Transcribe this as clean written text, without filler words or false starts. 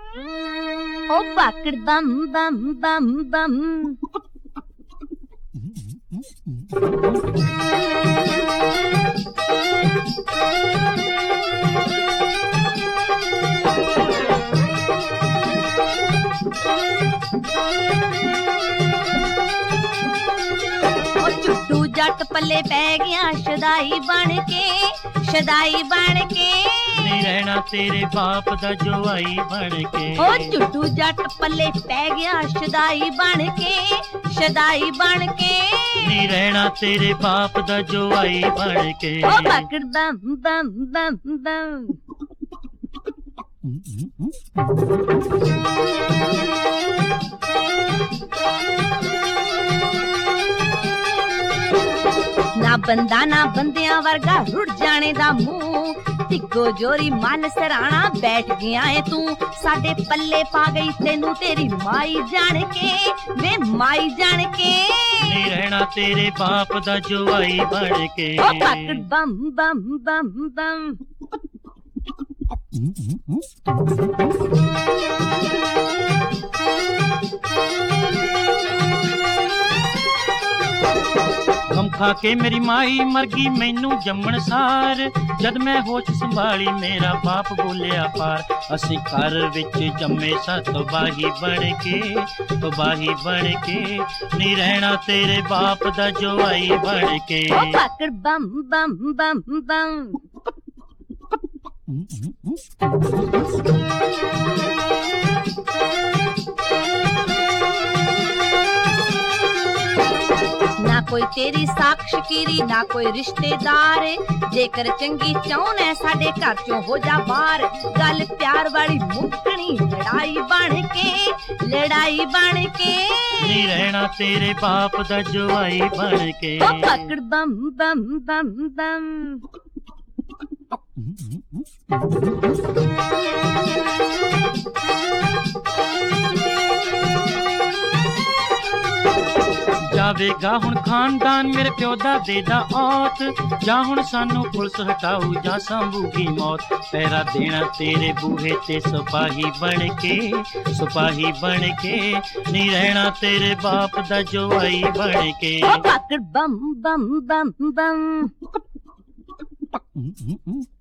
ओ पाकड़ बम बम बम बम। चुट्टू जट पल्ले पै गया शदाई बन के, शदाई बन के। नहीं रहना तेरे बाप दा जोआई बन के। ओ चुट्टू जट पल्ले पै गया शदाई बन के, शदाई बन के। नहीं रहना तेरे बाप दा जोआई बन के। ओ पाकड़ बम बम बम बम। ना बंदा ना बंदियां वर्गा रुट जाने दा मुंह। तिगो जोरी मन सराणा बैठ गया है तू, साडे पल्ले पा गई तेनू तेरी माई जान के, वे माई जान के। नहीं रहना तेरे बाप दा जोआई बन के। ओ पाकड़ बम बम बम बम। गम खा के मेरी माई मर गई मैनू जम्मण सार। जद मैं होश संभाली मेरा बाप बोलिया पार। असी घर विच जम्मे सा तबाही बन के, तबाही बन के। नहीं रहना तेरे बाप दा जोआई बन के। ओ पाकड़ बम बम बम बम। ना कोई तेरी साक्ष कीरी ना कोई रिश्तेदार, जेकर चंगी चाहना साडे घर चों हो जा बाहर। गल प्यार वाली मुकनी लड़ाई बन के, लड़ाई बन के। नहीं रहना तेरे बाप दा जोआई बन के। ओ पाकड़ बम बम बम बम। जावेगा हुण खानदान मेरे प्यो दा देदा औत। जा हुण सानू पुलिस हटाऊ जा संभूगी मौत। पहरा देना तेरे बूहे ते सिपाही बन के, सिपाही बन के। नहीं रहना तेरे बाप दा जोआई बन के। ओ पाकड़ बम बम बम बम।